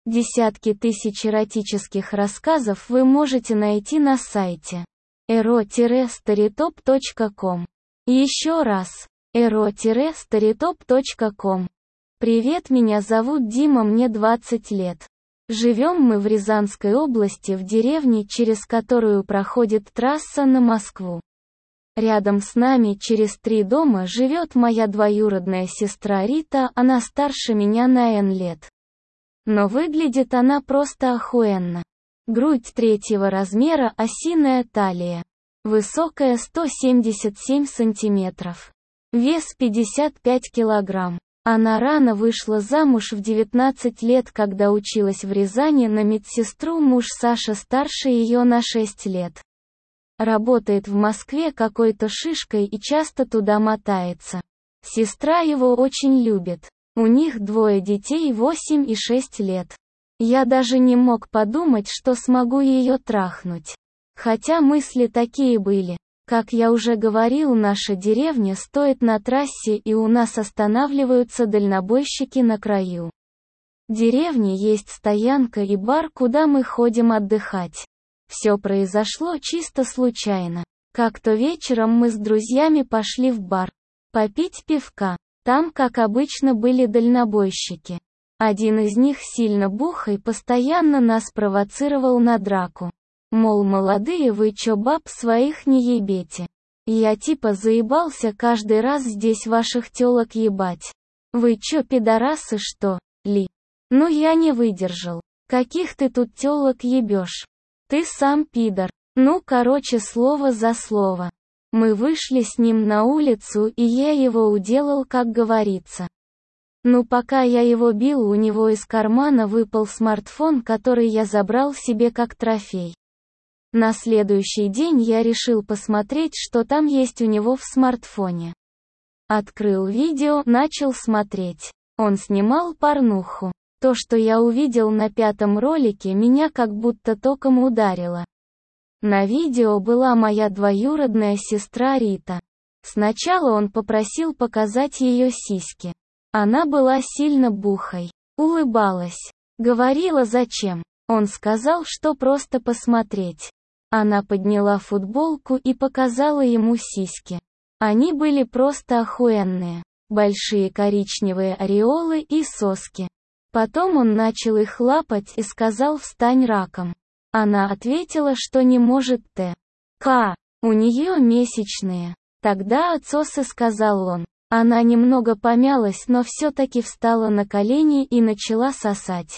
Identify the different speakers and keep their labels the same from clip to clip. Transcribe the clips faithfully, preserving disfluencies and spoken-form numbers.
Speaker 1: Десятки тысяч эротических рассказов вы можете найти на сайте эро старитоп точка ком. Еще раз, эро старитоп точка ком. Привет, меня зовут Дима, мне двадцать лет. Живем мы в Рязанской области, в деревне, через которую проходит трасса на Москву. Рядом с нами через три дома живет моя двоюродная сестра Рита, она старше меня на N лет. Но выглядит она просто охуенно. Грудь третьего размера, осиная талия. Высокая сто семьдесят семь сантиметров. Вес пятьдесят пять килограмм. Она рано вышла замуж в девятнадцать лет, когда училась в Рязани на медсестру, муж Саша старше ее на шесть лет. Работает в Москве какой-то шишкой и часто туда мотается. Сестра его очень любит. У них двое детей, восемь и шесть лет. Я даже не мог подумать, что смогу ее трахнуть. Хотя мысли такие были. Как я уже говорил, наша деревня стоит на трассе, и у нас останавливаются дальнобойщики на краю деревни, есть стоянка и бар, куда мы ходим отдыхать. Все произошло чисто случайно. Как-то вечером мы с друзьями пошли в бар попить пивка. Там, как обычно, были дальнобойщики. Один из них сильно бухой постоянно нас провоцировал на драку. Мол, молодые, вы чё баб своих не ебете? Я типа заебался каждый раз здесь ваших тёлок ебать. Вы чё, пидорасы, что ли? Ну я не выдержал. Каких ты тут тёлок ебёшь? Ты сам пидор. Ну короче, слово за слово. Мы вышли с ним на улицу, и я его уделал, как говорится. Ну пока я его бил, у него из кармана выпал смартфон, который я забрал себе как трофей. На следующий день я решил посмотреть, что там есть у него в смартфоне. Открыл видео, начал смотреть. Он снимал порнуху. То, что я увидел на пятом ролике, меня как будто током ударило. На видео была моя двоюродная сестра Рита. Сначала он попросил показать ее сиськи. Она была сильно бухой. Улыбалась. Говорила зачем. Он сказал, что просто посмотреть. Она подняла футболку и показала ему сиськи. Они были просто охуенные. Большие коричневые ореолы и соски. Потом он начал их лапать и сказал: «Встань раком». Она ответила, что не может т.к. У нее месячные. Тогда отсосы, сказал он. Она немного помялась, но все-таки встала на колени и начала сосать.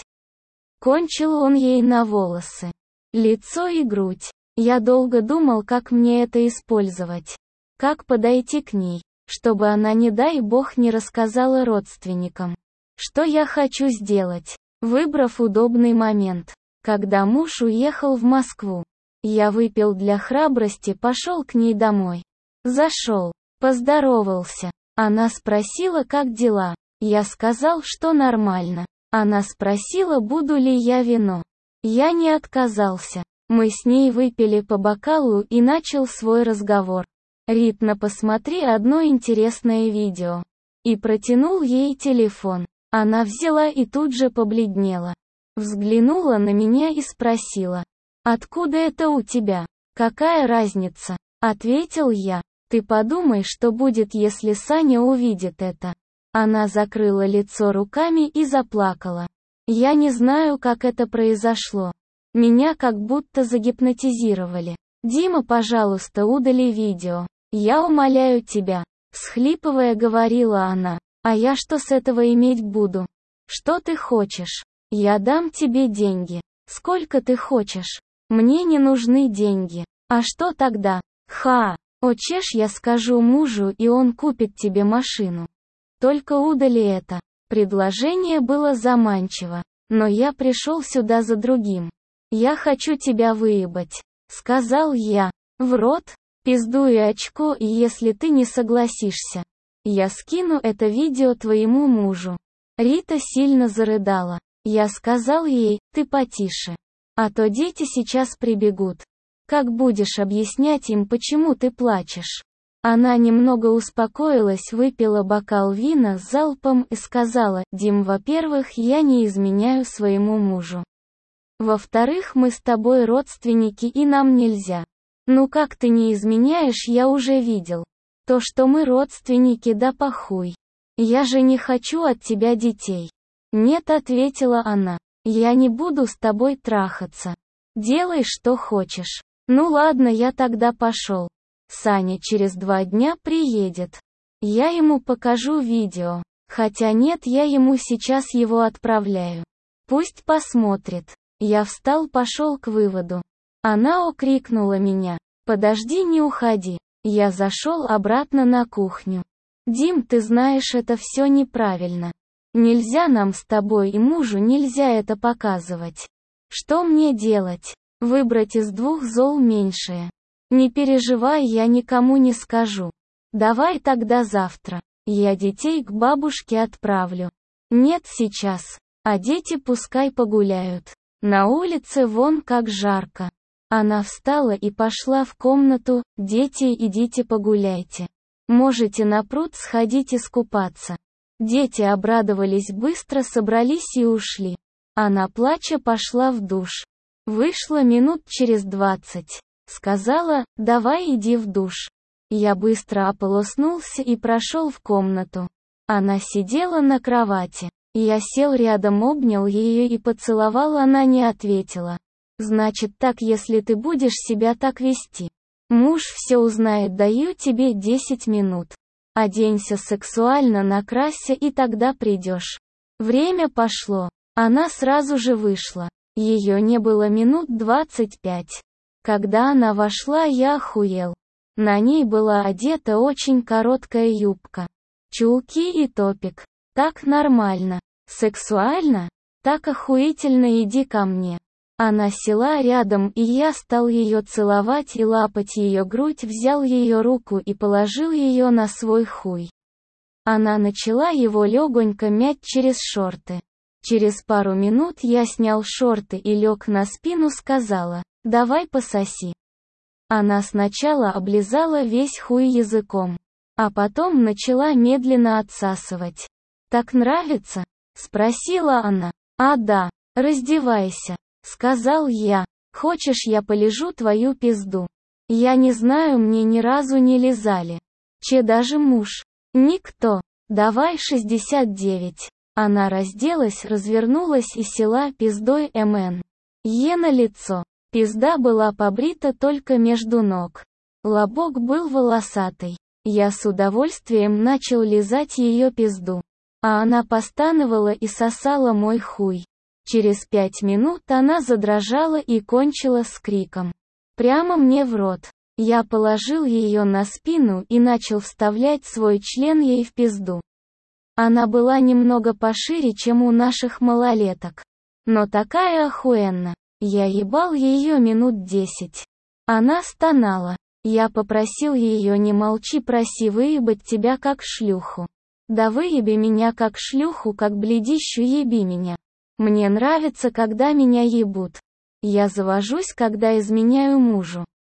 Speaker 1: Кончил он ей на волосы, лицо и грудь. Я долго думал, как мне это использовать. Как подойти к ней, чтобы она, не дай бог, не рассказала родственникам. Что я хочу сделать? Выбрав удобный момент. Когда муж уехал в Москву, я выпил для храбрости, пошел к ней домой. Зашел, поздоровался. Она спросила, как дела. Я сказал, что нормально. Она спросила, буду ли я вино. Я не отказался. Мы с ней выпили по бокалу, и начал свой разговор. Ритна, посмотри одно интересное видео. И протянул ей телефон. Она взяла и тут же побледнела. Взглянула на меня и спросила: «Откуда это у тебя? Какая разница?» Ответил я: «Ты подумай, что будет, если Саня увидит это». Она закрыла лицо руками и заплакала. Я не знаю, как это произошло. Меня как будто загипнотизировали. «Дима, пожалуйста, удали видео. Я умоляю тебя», — всхлипывая говорила она. «А я что с этого иметь буду? Что ты хочешь? Я дам тебе деньги. Сколько ты хочешь? Мне не нужны деньги. А что тогда? Ха! Хочешь, я скажу мужу, и он купит тебе машину. Только удали это». Предложение было заманчиво. Но я пришел сюда за другим. «Я хочу тебя выебать», — сказал я. «В рот, пизду и очко, и если ты не согласишься, я скину это видео твоему мужу». Рита сильно зарыдала. Я сказал ей: «Ты потише. А то дети сейчас прибегут. Как будешь объяснять им, почему ты плачешь? Она немного успокоилась, выпила бокал вина с залпом и сказала: «Дим, во-первых, я не изменяю своему мужу. Во-вторых, мы с тобой родственники и нам нельзя». «Ну как ты не изменяешь, я уже видел. То, что мы родственники, да похуй. Я же не хочу от тебя детей». «Нет», — ответила она. «Я не буду с тобой трахаться. Делай, что хочешь». «Ну ладно, я тогда пошел. Саня через два дня приедет. Я ему покажу видео. Хотя нет, я ему сейчас его отправляю. Пусть посмотрит». Я встал, пошел к выводу. Она окрикнула меня: «Подожди, не уходи». Я зашел обратно на кухню. «Дим, ты знаешь, это все неправильно. Нельзя нам с тобой, и мужу нельзя это показывать. Что мне делать? Выбрать из двух зол меньшее. Не переживай, я никому не скажу. Давай тогда завтра. Я детей к бабушке отправлю». «Нет, сейчас. А дети пускай погуляют. На улице вон как жарко». Она встала и пошла в комнату. «Дети, идите погуляйте. Можете на пруд сходить искупаться». Дети обрадовались, быстро собрались и ушли. Она, плача, пошла в душ. Вышла минут через двадцать. Сказала: «Давай иди в душ». Я быстро ополоснулся и прошел в комнату. Она сидела на кровати. Я сел рядом, обнял ее и поцеловал, она не ответила. «Значит так, если ты будешь себя так вести. Муж все узнает, даю тебе десять минут. Оденься сексуально, накрасься, и тогда придешь». Время пошло. Она сразу же вышла. Ее не было минут двадцать пять. Когда она вошла, я охуел. На ней была одета очень короткая юбка, чулки и топик. Так нормально. Сексуально? Так охуительно, иди ко мне. Она села рядом, и я стал ее целовать и лапать ее грудь, взял ее руку и положил ее на свой хуй. Она начала его легонько мять через шорты. Через пару минут я снял шорты и лег на спину, сказала: «Давай пососи». Она сначала облизала весь хуй языком, а потом начала медленно отсасывать. «Так нравится?» — спросила она. «А да, раздевайся», — сказал я. «Хочешь, я полижу твою пизду?» Я не знаю, мне ни разу не лизали. Че даже муж? Никто. Давай шестьдесят девять. Она разделась, развернулась и села пиздой мн. Е на лицо. Пизда была побрита только между ног. Лобок был волосатый. Я с удовольствием начал лизать ее пизду. А она постановала и сосала мой хуй. Через пять минут она задрожала и кончила с криком. Прямо мне в рот. Я положил ее на спину и начал вставлять свой член ей в пизду. Она была немного пошире, чем у наших малолеток. Но такая охуенно. Я ебал ее минут десять. Она стонала. Я попросил ее: «Не молчи, проси выебать тебя как шлюху. Да выеби меня как шлюху, как блядищу, еби меня. Мне нравится, когда меня ебут. Я завожусь, когда изменяю мужу.